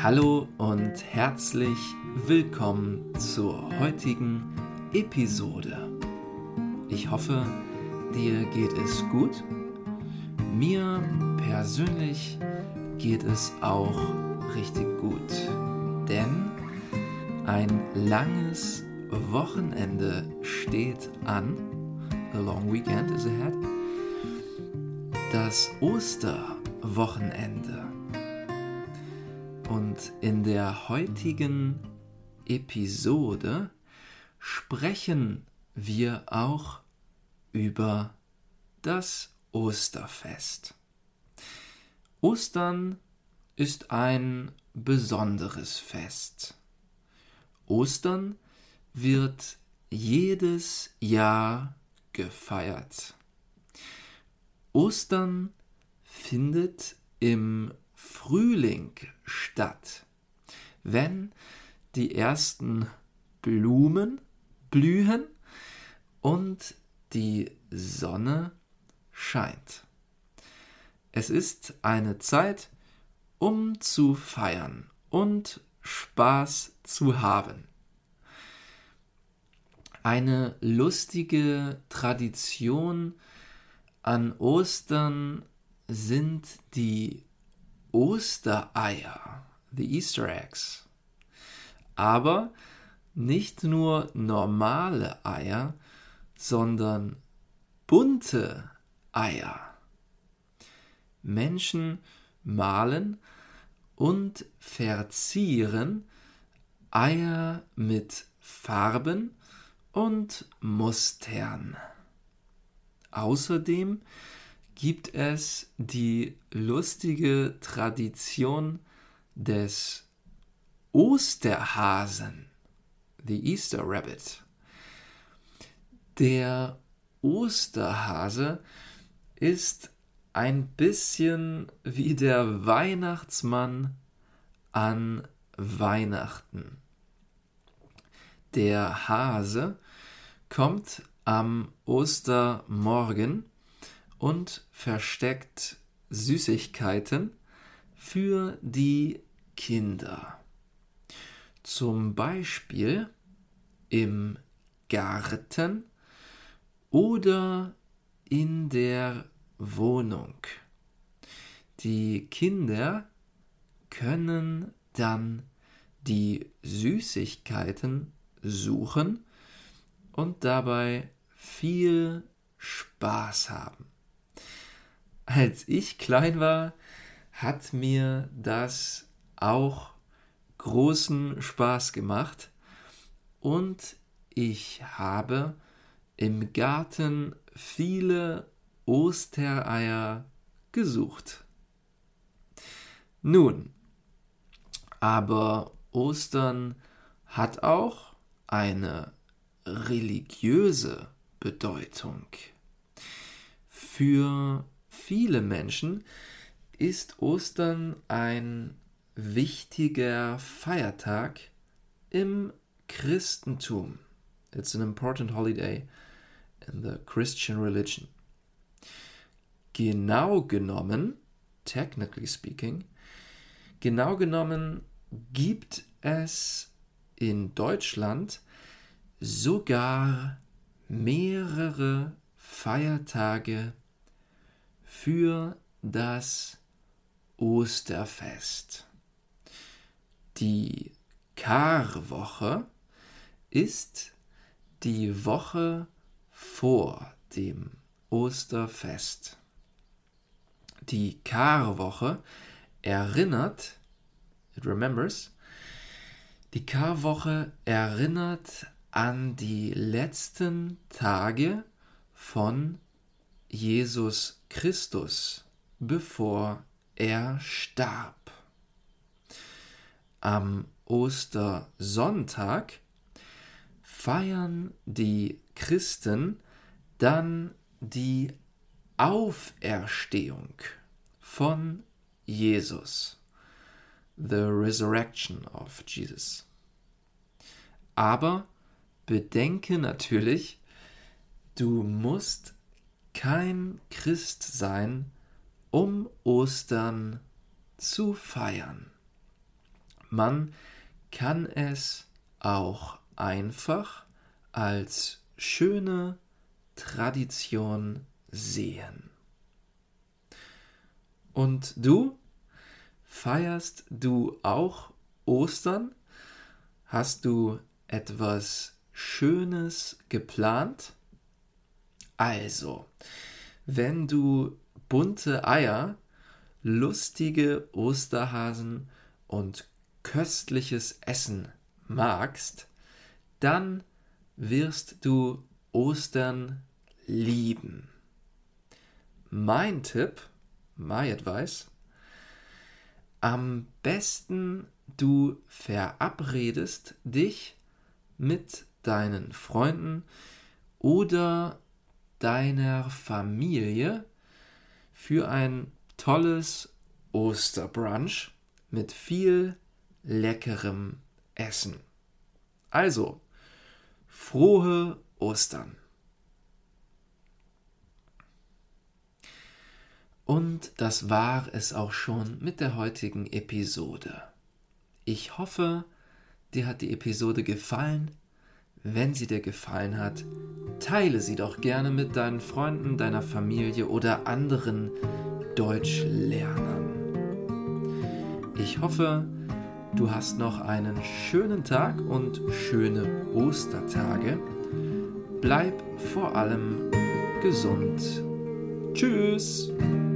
Hallo und herzlich willkommen zur heutigen Episode. Ich hoffe, dir geht es gut. Mir persönlich geht es auch richtig gut, denn ein langes Wochenende steht an. The long weekend is ahead. Das Osterwochenende. Und in der heutigen Episode sprechen wir auch über das Osterfest. Ostern ist ein besonderes Fest. Ostern wird jedes Jahr gefeiert. Ostern findet im Frühling statt, wenn die ersten Blumen blühen und die Sonne scheint. Es ist eine Zeit, um zu feiern und Spaß zu haben. Eine lustige Tradition an Ostern sind die Ostereier, the Easter eggs. Aber nicht nur normale Eier, sondern bunte Eier. Menschen malen und verzieren Eier mit Farben und Mustern. Außerdem gibt es die lustige Tradition des Osterhasen, the Easter Rabbit. Der Osterhase ist ein bisschen wie der Weihnachtsmann an Weihnachten. Der Hase kommt am Ostermorgen und versteckt Süßigkeiten für die Kinder. Zum Beispiel im Garten oder in der Wohnung. Die Kinder können dann die Süßigkeiten suchen und dabei viel Spaß haben. Als ich klein war, hat mir das auch großen Spaß gemacht und ich habe im Garten viele Ostereier gesucht. Nun, aber Ostern hat auch eine religiöse Bedeutung. Für viele Menschen ist Ostern ein wichtiger Feiertag im Christentum. It's an important holiday in the Christian religion. Technically speaking, gibt es in Deutschland sogar mehrere Feiertage für das Osterfest. Die Karwoche ist die Woche vor dem Osterfest. Die Karwoche erinnert an die letzten Tage von Jesus Christus, bevor er starb. Am Ostersonntag feiern die Christen dann die Auferstehung von Jesus, the resurrection of Jesus. Aber bedenke natürlich, du musst kein Christ sein, um Ostern zu feiern. Man kann es auch einfach als schöne Tradition sehen. Und du? Feierst du auch Ostern? Hast du etwas Schönes geplant? Also, wenn du bunte Eier, lustige Osterhasen und köstliches Essen magst, dann wirst du Ostern lieben. Mein Tipp, my advice: am besten du verabredest dich mit deinen Freunden oder deiner Familie für ein tolles Osterbrunch mit viel leckerem Essen. Also, frohe Ostern! Und das war es auch schon mit der heutigen Episode. Ich hoffe, dir hat die Episode gefallen. Wenn sie dir gefallen hat, teile sie doch gerne mit deinen Freunden, deiner Familie oder anderen Deutschlernern. Ich hoffe, du hast noch einen schönen Tag und schöne Ostertage. Bleib vor allem gesund. Tschüss!